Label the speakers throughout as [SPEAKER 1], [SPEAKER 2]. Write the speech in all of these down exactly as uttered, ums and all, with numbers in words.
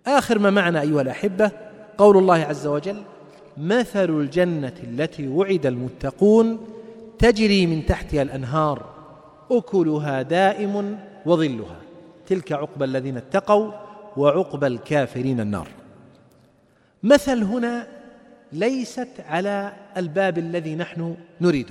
[SPEAKER 1] آخر ما معنا أيها الأحبة قول الله عز وجل: مثل الجنة التي وعد المتقون تجري من تحتها الأنهار أكلها دائم وظلها تلك عقبى الذين اتقوا وعقبى الكافرين النار. مثل هنا ليست على الباب الذي نحن نريده،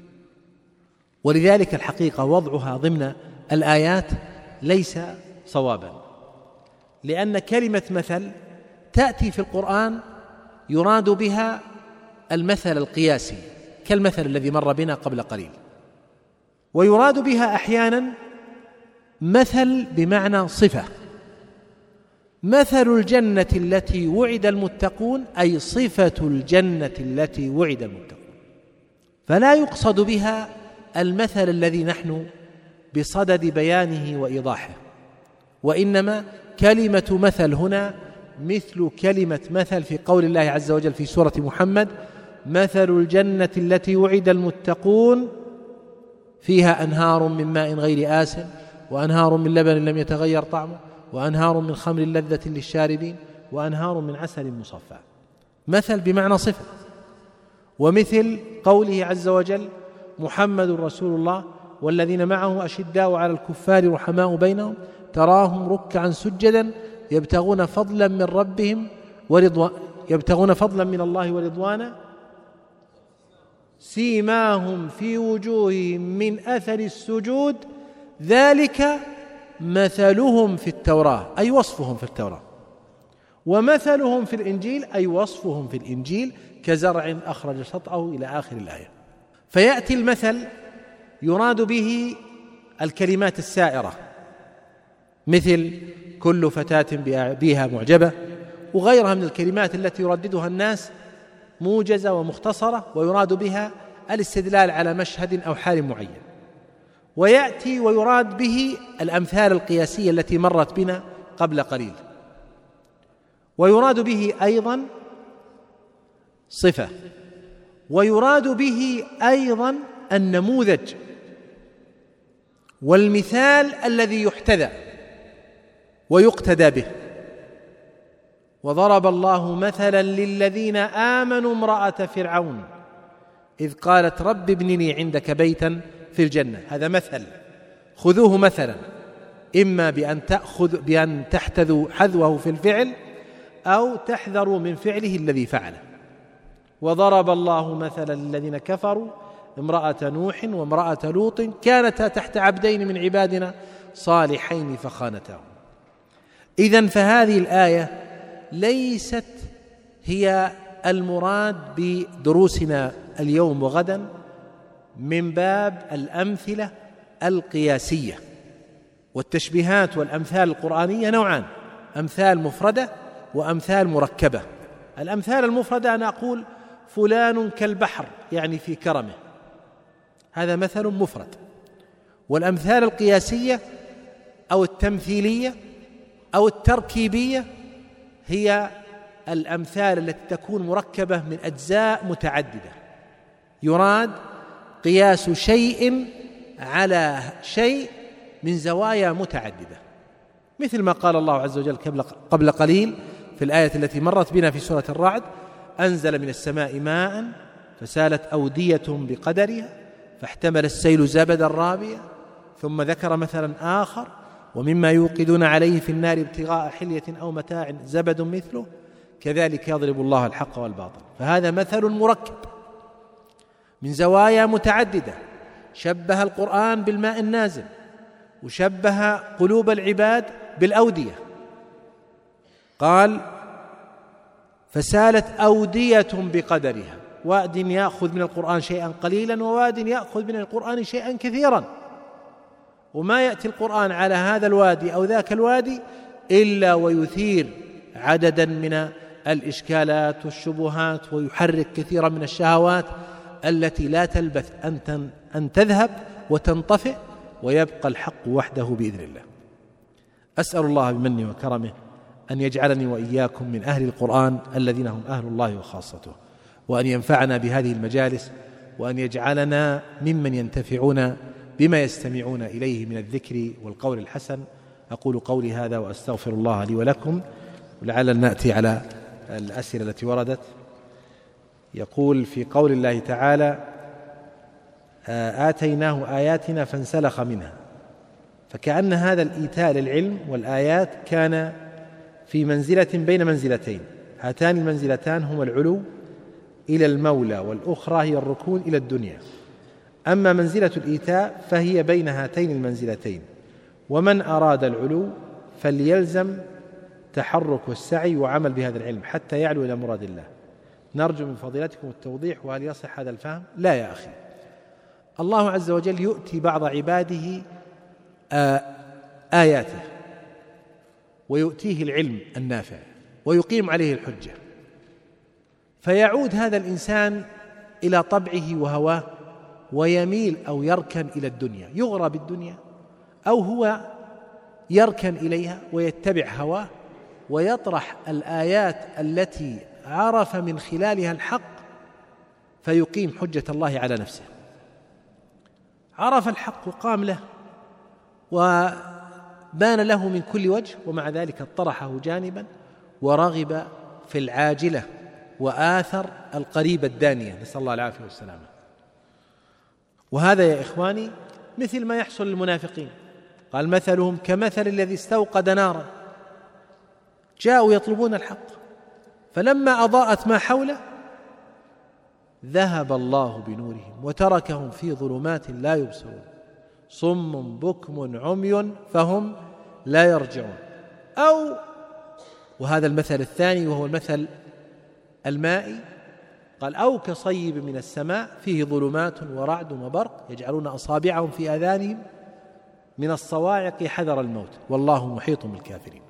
[SPEAKER 1] ولذلك الحقيقة وضعها ضمن الآيات ليس صوابا، لأن كلمة مثل تأتي في القرآن يراد بها المثل القياسي كالمثل الذي مر بنا قبل قليل، ويراد بها أحيانا مثل بمعنى صفة. مثل الجنة التي وعد المتقون أي صفة الجنة التي وعد المتقون، فلا يقصد بها المثل الذي نحن بصدد بيانه وإيضاحه، وإنما كلمة مثل هنا مثل كلمة مثل في قول الله عز وجل في سورة محمد: مثل الجنة التي وعد المتقون فيها أنهار من ماء غير آسن وأنهار من لبن لم يتغير طعمه وأنهار من خمر لذة للشاربين وأنهار من عسل مصفى. مثل بمعنى صفة. ومثل قوله عز وجل: محمد رسول الله والذين معه أشداء على الكفار رحماء بينهم تراهم ركعا سجدا يبتغون فضلا من ربهم ورضوان يبتغون فضلا من الله ورضوانا سيماهم في وجوههم من أثر السجود ذلك مثلهم في التوراة أي وصفهم في التوراة، ومثلهم في الإنجيل أي وصفهم في الإنجيل كزرع أخرج شطأه إلى آخر الآية. فيأتي المثل يراد به الكلمات السائرة مثل كل فتاة بها معجبة وغيرها من الكلمات التي يرددها الناس موجزة ومختصرة ويراد بها الاستدلال على مشهد أو حال معين. ويأتي ويراد به الأمثال القياسية التي مرت بنا قبل قليل، ويراد به أيضا صفة، ويراد به أيضا النموذج والمثال الذي يحتذى ويقتدى به. وضرب الله مثلا للذين آمنوا امرأة فرعون إذ قالت رب ابن لي عندك بيتا في الجنة. هذا مثل، خذوه مثلا، إما بأن تأخذ بأن تحتذوا حذوه في الفعل أو تحذروا من فعله الذي فعله. وضرب الله مثلا للذين كفروا امرأة نوح وامرأة لوط كانتا تحت عبدين من عبادنا صالحين فخانتاهم. إذن فهذه الآية ليست هي المراد بدروسنا اليوم وغدا من باب الأمثلة القياسية. والتشبيهات والأمثال القرآنية نوعان: أمثال مفردة وأمثال مركبة. الأمثال المفردة أنا أقول فلان كالبحر يعني في كرمه، هذا مثل مفرد. والأمثال القياسية أو التمثيلية أو التركيبية هي الأمثال التي تكون مركبة من أجزاء متعددة، يراد قياس شيء على شيء من زوايا متعددة، مثل ما قال الله عز وجل قبل قليل في الآية التي مرت بنا في سورة الرعد: أنزل من السماء ماء فسالت أودية بقدرها فاحتمل السيل زبدا رابيا. ثم ذكر مثلا آخر: ومما يوقدون عليه في النار ابتغاء حلية أو متاع زبد مثله كذلك يضرب الله الحق والباطل. فهذا مثل مركب من زوايا متعددة، شبه القرآن بالماء النازل وشبه قلوب العباد بالأودية. قال: فسالت أودية بقدرها، واد يأخذ من القرآن شيئا قليلا وواد يأخذ من القرآن شيئا كثيرا، وما يأتي القرآن على هذا الوادي أو ذاك الوادي إلا ويثير عددا من الإشكالات والشبهات ويحرك كثيرا من الشهوات التي لا تلبث أن تذهب وتنطفئ ويبقى الحق وحده بإذن الله. أسأل الله بمنه وكرمه أن يجعلني وإياكم من أهل القرآن الذين هم أهل الله وخاصته، وأن ينفعنا بهذه المجالس، وأن يجعلنا ممن ينتفعون بما يستمعون إليه من الذكر والقول الحسن. أقول قولي هذا وأستغفر الله لي ولكم، ولعلنا نأتي على الأسئلة التي وردت. يقول في قول الله تعالى آتيناه آياتنا فانسلخ منها، فكأن هذا الإيتاء للعلم والآيات كان في منزلة بين منزلتين، هاتان المنزلتان هما العلو إلى المولى، والأخرى هي الركون إلى الدنيا. أما منزلة الإيتاء فهي بين هاتين المنزلتين، ومن أراد العلو فليلزم تحرك والسعي وعمل بهذا العلم حتى يعلو إلى مراد الله. نرجو من فضيلتكم التوضيح، وهل يصح هذا الفهم؟ لا يا أخي، الله عز وجل يؤتي بعض عباده آياته ويؤتيه العلم النافع ويقيم عليه الحجة، فيعود هذا الإنسان إلى طبعه وهواه ويميل أو يركن إلى الدنيا، يغرى بالدنيا، أو هو يركن إليها ويتبع هواه ويطرح الآيات التي عرف من خلالها الحق فيقيم حجة الله على نفسه. عرف الحق وقام له وبان له من كل وجه، ومع ذلك اطرحه جانبا ورغب في العاجلة وآثر القريب الدانية، نسأل الله العافية والسلامة. وهذا يا إخواني مثل ما يحصل للمنافقين، قال مثلهم كمثل الذي استوقد نارا، جاءوا يطلبون الحق فلما أضاءت ما حوله ذهب الله بنورهم وتركهم في ظلمات لا يبصرون، صم بكم عمي فهم لا يرجعون. أو وهذا المثل الثاني وهو المثل المائي، قال أو كصيب من السماء فيه ظلمات ورعد وبرق يجعلون أصابعهم في آذانهم من الصواعق حذر الموت والله محيط بالكافرين.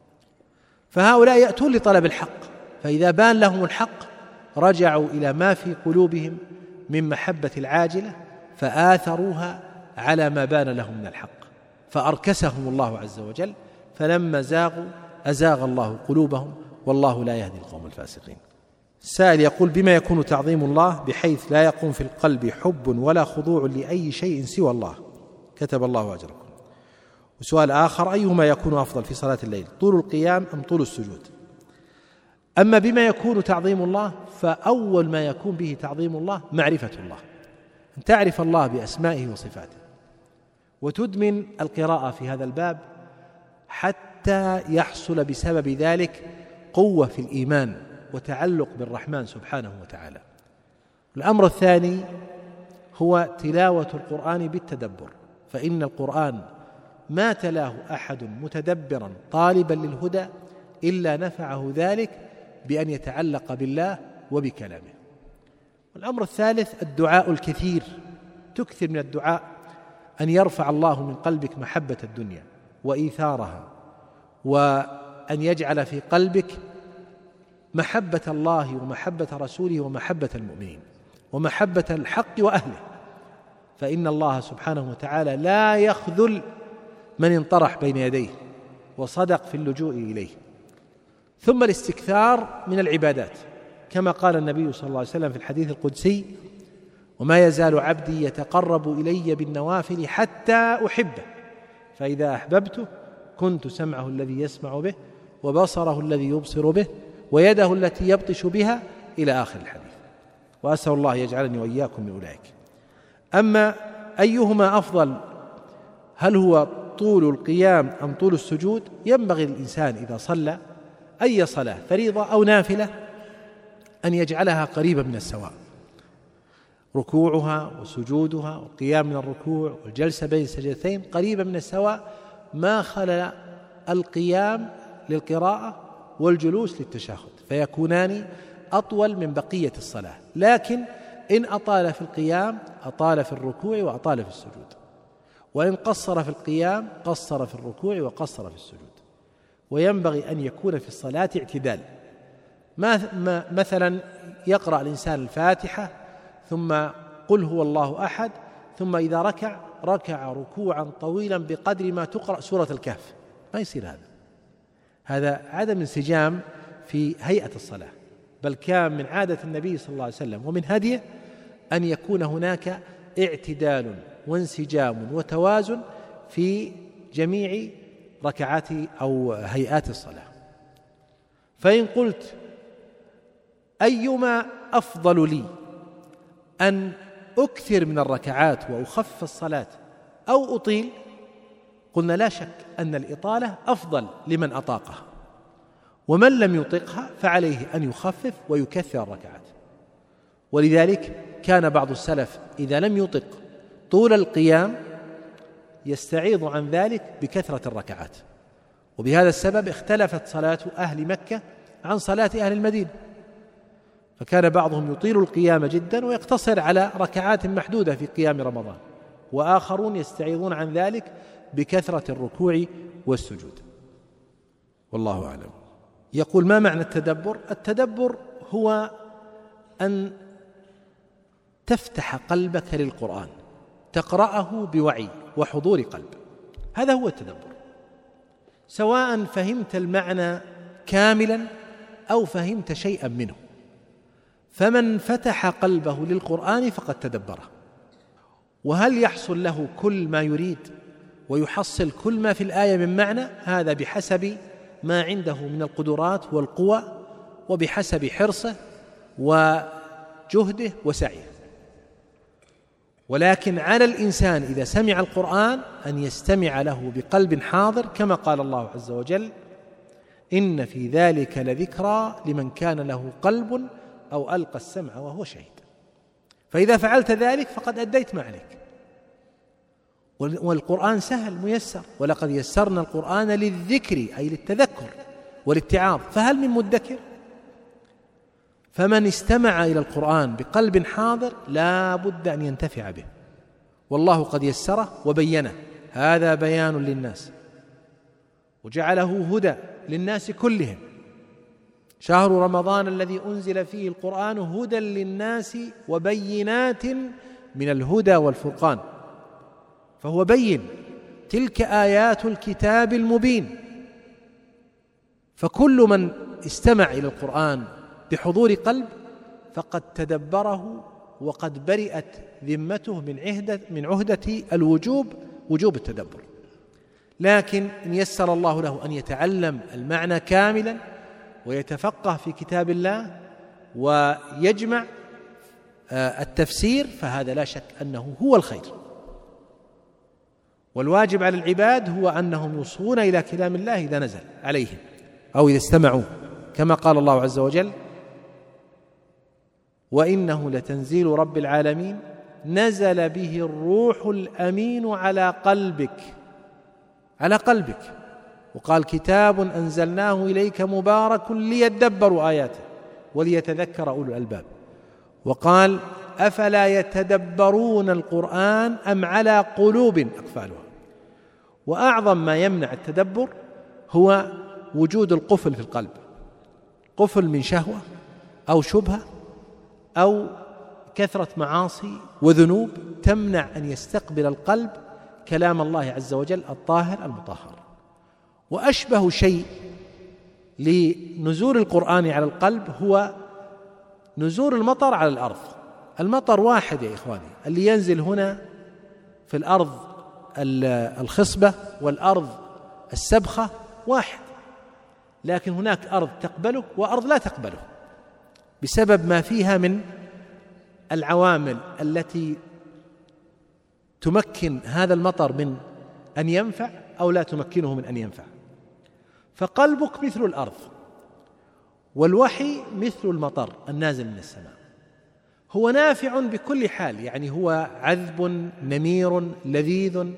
[SPEAKER 1] فهؤلاء يأتون لطلب الحق، فإذا بان لهم الحق رجعوا إلى ما في قلوبهم من محبة العاجلة فآثروها على ما بان لهم من الحق، فأركسهم الله عز وجل، فلما زاغوا أزاغ الله قلوبهم والله لا يهدي القوم الفاسقين. السائل يقول بما يكون تعظيم الله بحيث لا يقوم في القلب حب ولا خضوع لأي شيء سوى الله؟ كتب الله أجركم. وسؤال آخر أيهما يكون أفضل في صلاة الليل، طول القيام أم طول السجود؟ أما بما يكون تعظيم الله فأول ما يكون به تعظيم الله معرفة الله، أن تعرف الله بأسمائه وصفاته وتدمن القراءة في هذا الباب حتى يحصل بسبب ذلك قوة في الإيمان وتعلق بالرحمن سبحانه وتعالى. الأمر الثاني هو تلاوة القرآن بالتدبر، فإن القرآن ما تلاه أحد متدبرا طالبا للهدى إلا نفعه ذلك بأن يتعلق بالله وبكلامه. والأمر الثالث الدعاء الكثير، تكثر من الدعاء أن يرفع الله من قلبك محبة الدنيا وإيثارها، وأن يجعل في قلبك محبة الله ومحبة رسوله ومحبة المؤمنين ومحبة الحق وأهله، فإن الله سبحانه وتعالى لا يخذل من انطرح بين يديه وصدق في اللجوء إليه. ثم الاستكثار من العبادات، كما قال النبي صلى الله عليه وسلم في الحديث القدسي وما يزال عبدي يتقرب إلي بالنوافل حتى أحبه، فإذا أحببته كنت سمعه الذي يسمع به وبصره الذي يبصر به ويده التي يبطش بها إلى آخر الحديث. وأسأل الله يجعلني وإياكم من أولئك. أما أيهما أفضل، هل هو طول القيام أم طول السجود؟ ينبغي للإنسان إذا صلى أي صلاة فريضة أو نافلة أن يجعلها قريبة من السواء، ركوعها وسجودها والقيام من الركوع والجلسة بين السجدتين قريبة من السواء، ما خلا القيام للقراءة والجلوس للتشهد، فيكونان أطول من بقية الصلاة. لكن إن أطال في القيام أطال في الركوع وأطال في السجود، وإن قصر في القيام قصر في الركوع وقصر في السجود. وينبغي أن يكون في الصلاة اعتدال، ما مثلا يقرأ الإنسان الفاتحة ثم قل هو الله أحد، ثم إذا ركع ركع ركوعا طويلا بقدر ما تقرأ سورة الكهف، ما يصير هذا هذا عدم انسجام في هيئة الصلاة. بل كان من عادة النبي صلى الله عليه وسلم ومن هديه أن يكون هناك اعتدال وانسجام وتوازن في جميع ركعات أو هيئات الصلاة. فإن قلت أيما أفضل لي، أن أكثر من الركعات وأخفف الصلاة أو أطيل؟ قلنا لا شك أن الإطالة أفضل لمن أطاقها، ومن لم يطقها فعليه أن يخفف ويكثر الركعات. ولذلك كان بعض السلف إذا لم يطق طول القيام يستعيض عن ذلك بكثرة الركعات. وبهذا السبب اختلفت صلاة أهل مكة عن صلاة أهل المدينة، فكان بعضهم يطيل القيام جدا ويقتصر على ركعات محدودة في قيام رمضان، وآخرون يستعيضون عن ذلك بكثرة الركوع والسجود، والله أعلم. يقول: ما معنى التدبر؟ التدبر هو أن تفتح قلبك للقرآن، تقرأه بوعي وحضور قلب، هذا هو التدبر، سواء فهمت المعنى كاملا أو فهمت شيئا منه. فمن فتح قلبه للقرآن فقد تدبره. وهل يحصل له كل ما يريد ويحصل كل ما في الآية من معنى؟ هذا بحسب ما عنده من القدرات والقوى، وبحسب حرصه وجهده وسعيه. ولكن على الإنسان إذا سمع القرآن أن يستمع له بقلب حاضر، كما قال الله عز وجل: إن في ذلك لذكرى لمن كان له قلب أو ألقى السمع وهو شهيد. فإذا فعلت ذلك فقد أديت ما عليك. والقرآن سهل ميسر، ولقد يسرنا القرآن للذكر أي للتذكر والاتعاظ، فهل من مدكر؟ فمن استمع إلى القرآن بقلب حاضر لا بد أن ينتفع به، والله قد يسره وبينه. هذا بيان للناس وجعله هدى للناس كلهم. شهر رمضان الذي أنزل فيه القرآن هدى للناس وبينات من الهدى والفرقان، فهو بين، تلك آيات الكتاب المبين. فكل من استمع إلى القرآن بحضور قلب فقد تدبره، وقد برئت ذمته من عهدة من عهدة الوجوب، وجوب التدبر. لكن إن يسر الله له أن يتعلم المعنى كاملا ويتفقه في كتاب الله ويجمع التفسير، فهذا لا شك أنه هو الخير. والواجب على العباد هو أنهم يصغون إلى كلام الله إذا نزل عليهم أو إذا استمعوا، كما قال الله عز وجل: وإنه لتنزيل رب العالمين نزل به الروح الأمين على قلبك على قلبك وقال: كتاب أنزلناه إليك مبارك ليدبروا آياته وليتذكر أولو الألباب. وقال: أفلا يتدبرون القرآن أم على قلوب أقفالها. وأعظم ما يمنع التدبر هو وجود القفل في القلب، قفل من شهوة أو شبهة أو كثرة معاصي وذنوب تمنع أن يستقبل القلب كلام الله عز وجل الطاهر المطهر. وأشبه شيء لنزول القرآن على القلب هو نزول المطر على الأرض. المطر واحد يا إخواني، اللي ينزل هنا في الأرض الخصبة والأرض السبخة واحد، لكن هناك أرض تقبله وأرض لا تقبله بسبب ما فيها من العوامل التي تمكن هذا المطر من أن ينفع أو لا تمكنه من أن ينفع. فقلبك مثل الأرض، والوحي مثل المطر النازل من السماء، هو نافع بكل حال، يعني هو عذب نمير لذيذ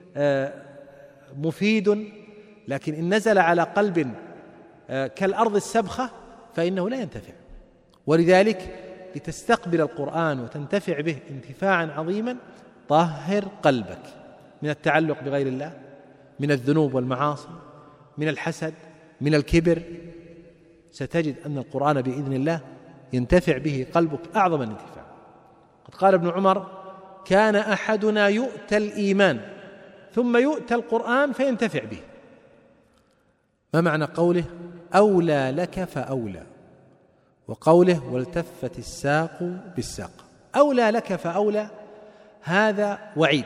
[SPEAKER 1] مفيد، لكن إن نزل على قلب كالأرض السبخة فإنه لا ينتفع. ولذلك لتستقبل القرآن وتنتفع به انتفاعا عظيما طهر قلبك من التعلق بغير الله، من الذنوب والمعاصي، من الحسد، من الكبر. ستجد أن القرآن بإذن الله ينتفع به قلبك أعظم الانتفاع. قد قال ابن عمر: كان أحدنا يؤتى الإيمان ثم يؤتى القرآن فينتفع به. ما معنى قوله أولى لك فأولى، وقوله والتفت الساق بالساق؟ أولى لك فأولى هذا وعيد،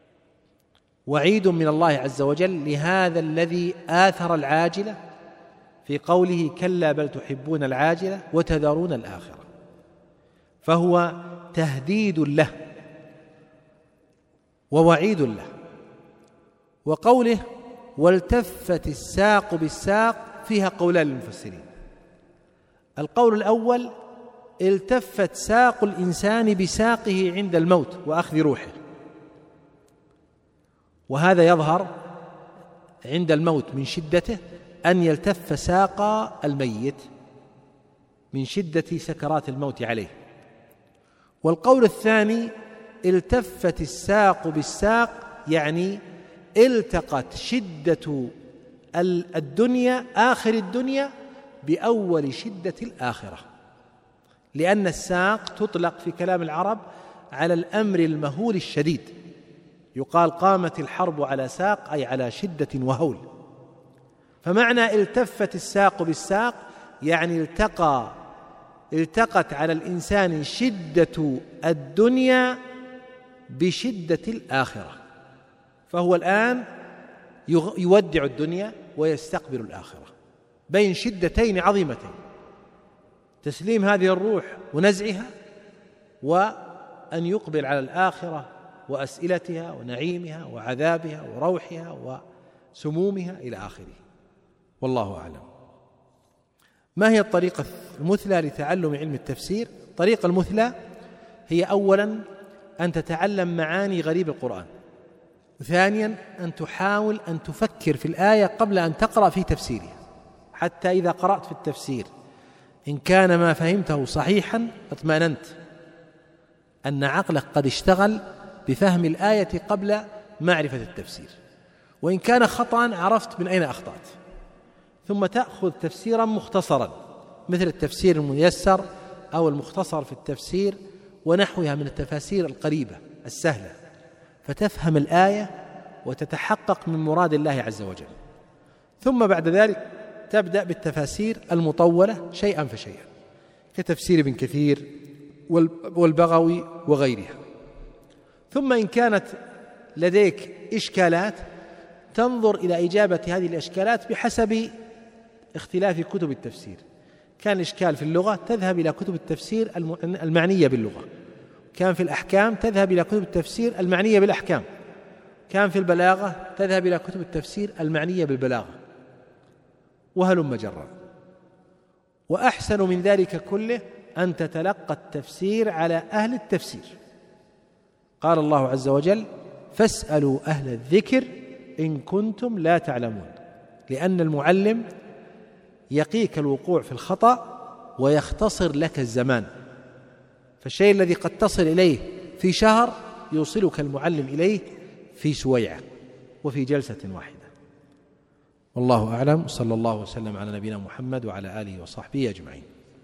[SPEAKER 1] وعيد من الله عز وجل لهذا الذي آثر العاجلة في قوله كلا بل تحبون العاجلة وتذرون الآخرة، فهو تهديد له ووعيد له. وقوله والتفت الساق بالساق فيها قولان للمفسرين. القول الأول التفت ساق الإنسان بساقه عند الموت وأخذ روحه، وهذا يظهر عند الموت من شدته أن يلتف ساق الميت من شدة سكرات الموت عليه. والقول الثاني التفت الساق بالساق، يعني التقت شدة الدنيا آخر الدنيا بأول شدة الآخرة، لأن الساق تطلق في كلام العرب على الأمر المهول الشديد، يقال قامت الحرب على ساق أي على شدة وهول. فمعنى التفت الساق بالساق يعني التقى التقت على الإنسان شدة الدنيا بشدة الآخرة، فهو الآن يودع الدنيا ويستقبل الآخرة بين شدتين عظيمتين، تسليم هذه الروح ونزعها، وأن يقبل على الآخرة وأسئلتها ونعيمها وعذابها وروحها وسمومها إلى آخره، والله أعلم. ما هي الطريقة المثلى لتعلم علم التفسير؟ الطريقة المثلى هي أولا أن تتعلم معاني غريب القرآن، ثانيا أن تحاول أن تفكر في الآية قبل أن تقرأ في تفسيرها، حتى إذا قرأت في التفسير إن كان ما فهمته صحيحا اطمأننت أن عقلك قد اشتغل بفهم الآية قبل معرفة التفسير، وإن كان خطأ عرفت من أين أخطأت، ثم تأخذ تفسيرا مختصرا مثل التفسير الميسر أو المختصر في التفسير ونحوها من التفاسير القريبة السهلة، فتفهم الآية وتتحقق من مراد الله عز وجل. ثم بعد ذلك تبدأ بالتفاسير المطولة شيئا فشيئا كتفسير ابن كثير والبغوي وغيرها. ثم إن كانت لديك إشكالات تنظر إلى إجابة هذه الإشكالات بحسب اختلاف كتب التفسير. كان إشكال في اللغة تذهب إلى كتب التفسير المعنية باللغة، كان في الأحكام تذهب إلى كتب التفسير المعنية بالأحكام، كان في البلاغة تذهب إلى كتب التفسير المعنية بالبلاغة، وهلم جرا. وأحسن من ذلك كله أن تتلقى التفسير على أهل التفسير. قال الله عز وجل فاسألوا أهل الذكر إن كنتم لا تعلمون، لأن المعلم يقيك الوقوع في الخطأ ويختصر لك الزمان، فالشيء الذي قد تصل إليه في شهر يوصلك المعلم إليه في سويعة وفي جلسة واحدة. والله أعلم، صلى الله وسلم على نبينا محمد وعلى آله وصحبه أجمعين.